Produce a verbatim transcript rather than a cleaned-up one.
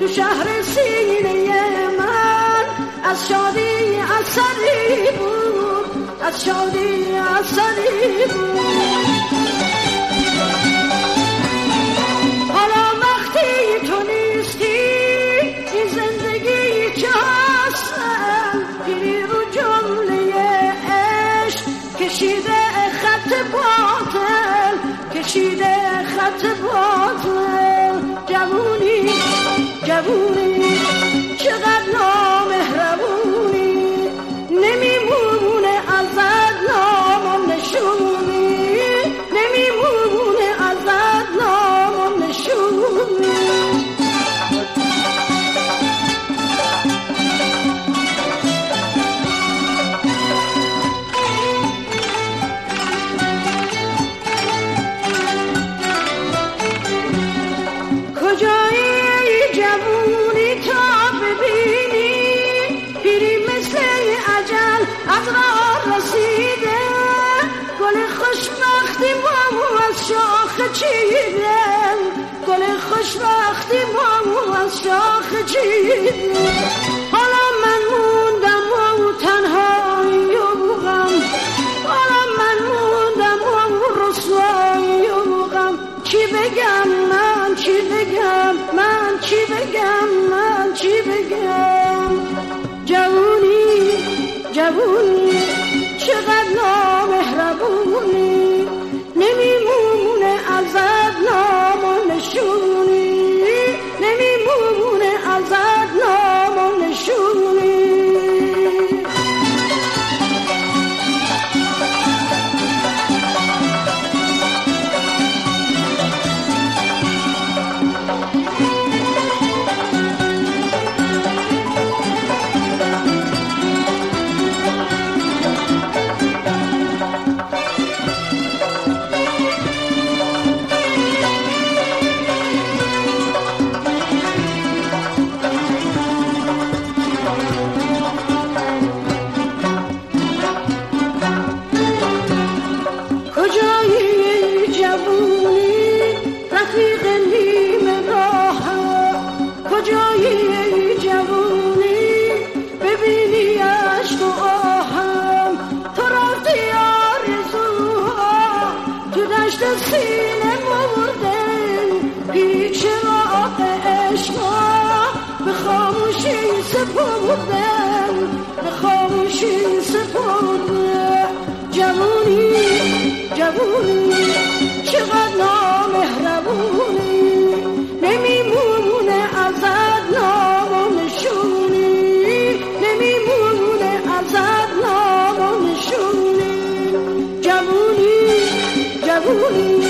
تو شهر سینه من از شادی اثری بود، از شادی اثری بود. حالا وقتی تو نیستی این زندگی چه هستم، گیری رو جمله عشق کشیده خط باطل، کشیده خط باطل. جوونی جوونی چقدر نامهربونی، نمیمونه ازت نام و نشونی، نمیمونه ازت نام و نشونی. کجایی جوونی تا ببینی پیری مثل اجل از راه رسیده، گل خوشبختی مامو از شاخ چیده، گل خوشبختی مامو از شاخ چیده. حالا من موندم و تنهایی و غم، حالا من موندم و رسوایی و غم. چی بگم من چی بگم من چی بگم من چی بگم. جوونی جوونی چقدر نامهربونی، نمیمونه ازت نام و نشونی، نمیمونه ازت نام و نشونی. کجایی جوونی رفیق نیم راهم، کجایی جوونی ببینی عشق و آهم. تو رفتی آرزوها تو دشت سینه مرده، پیچ راق عشقا به خاموشی سپردم، به خاموشی سپردم. جوونی جوونی چقدر نامهربونی، نمیمونه ازت نام و نشونی، نمیمونه ازت نام و نشونی. جوونی جوونی